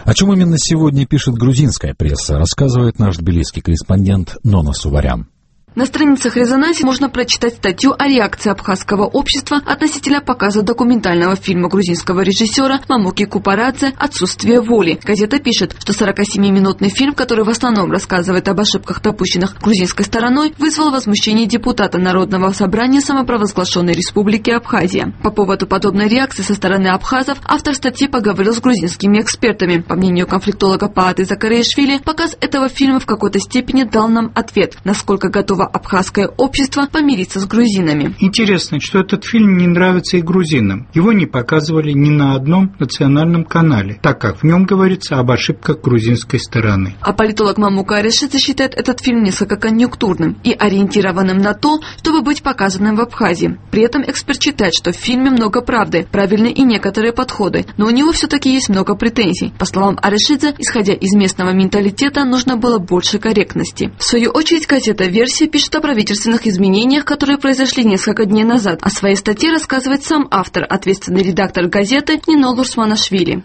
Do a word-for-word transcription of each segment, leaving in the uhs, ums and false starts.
О чем именно сегодня пишет грузинская пресса, рассказывает наш тбилисский корреспондент Нона Суварян. На страницах «Резонанса» можно прочитать статью о реакции абхазского общества относительно показа документального фильма грузинского режиссера Мамуки Купарадзе «Отсутствие воли». Газета пишет, что сорокасемиминутный фильм, который в основном рассказывает об ошибках, допущенных грузинской стороной, вызвал возмущение депутата Народного собрания самопровозглашенной республики Абхазия. По поводу подобной реакции со стороны абхазов автор статьи поговорил с грузинскими экспертами. По мнению конфликтолога Пааты Закареишвили, показ этого фильма в какой-то степени дал нам ответ, насколько готово абхазское общество помириться с грузинами. Интересно, что этот фильм не нравится и грузинам. Его не показывали ни на одном национальном канале, так как в нем говорится об ошибках грузинской стороны. А политолог Мамука Аришидзе считает этот фильм несколько конъюнктурным и ориентированным на то, чтобы быть показанным в Абхазии. При этом эксперт считает, что в фильме много правды, правильны и некоторые подходы, но у него все-таки есть много претензий. По словам Аришидзе, исходя из местного менталитета, нужно было больше корректности. В свою очередь, газета «Версия» пишет о правительственных изменениях, которые произошли несколько дней назад. О своей статье рассказывает сам автор, ответственный редактор газеты Нинол Урсманашвили.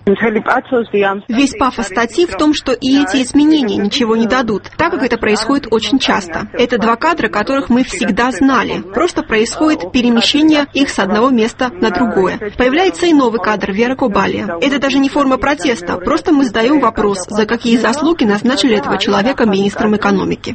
Весь пафос статьи в том, что и эти изменения ничего не дадут, так как это происходит очень часто. Это два кадра, которых мы всегда знали. Просто происходит перемещение их с одного места на другое. Появляется и новый кадр Веры Кобали. Это даже не форма протеста, просто мы задаем вопрос, за какие заслуги назначили этого человека министром экономики.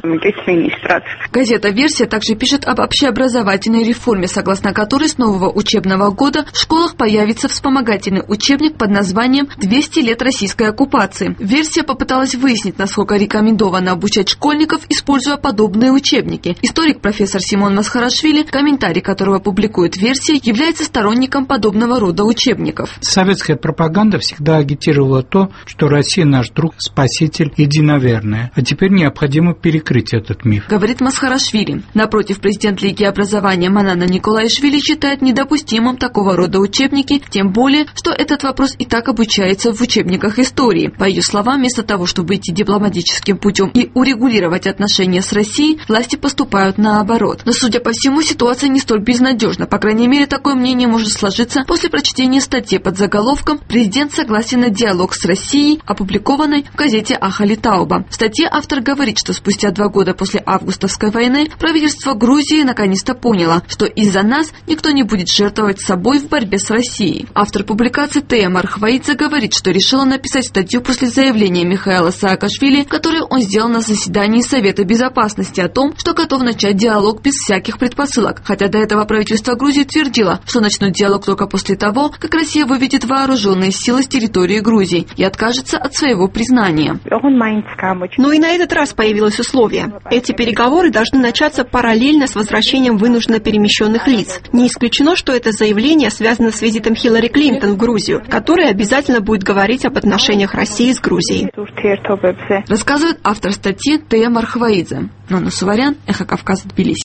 Газета «Версия» также пишет об общеобразовательной реформе, согласно которой с нового учебного года в школах появится вспомогательный учебник под названием «двести лет российской оккупации». «Версия» попыталась выяснить, насколько рекомендовано обучать школьников, используя подобные учебники. Историк профессор Симон Масхарашвили, комментарий которого публикует «Версия», является сторонником подобного рода учебников. Советская пропаганда всегда агитировала то, что Россия наш друг, спаситель, единоверная. А теперь необходимо перекрыть этот миф. Говорит Масхарашвили. Напротив, президент Лиги образования Манана Николаишвили считает недопустимым такого рода учебники, тем более, что этот вопрос и так обучается в учебниках истории. По ее словам, вместо того, чтобы идти дипломатическим путем и урегулировать отношения с Россией, власти поступают наоборот. Но, судя по всему, ситуация не столь безнадежна. По крайней мере, такое мнение может сложиться после прочтения статьи под заголовком «Президент согласен на диалог с Россией», опубликованной в газете «Ахали Тауба». В статье автор говорит, что спустя два года после августовской войны правительство Грузии наконец-то поняло, что из-за нас никто не будет жертвовать собой в борьбе с Россией. Автор публикации Тея Мархваидзе говорит, что решила написать статью после заявления Михаила Саакашвили, которое он сделал на заседании Совета Безопасности о том, что готов начать диалог без всяких предпосылок, хотя до этого правительство Грузии твердило, что начнут диалог только после того, как Россия выведет вооруженные силы с территории Грузии и откажется от своего признания. Но и на этот раз появилось условие. Эти переговоры должны начаться параллельно с возвращением вынужденно перемещенных лиц. Не исключено, что это заявление связано с визитом Хиллари Клинтон в Грузию, которая обязательно будет говорить об отношениях России с Грузией. Рассказывает автор статьи Тея Мархваидзе. Нона Суварян, Эхо Кавказа, Тбилиси.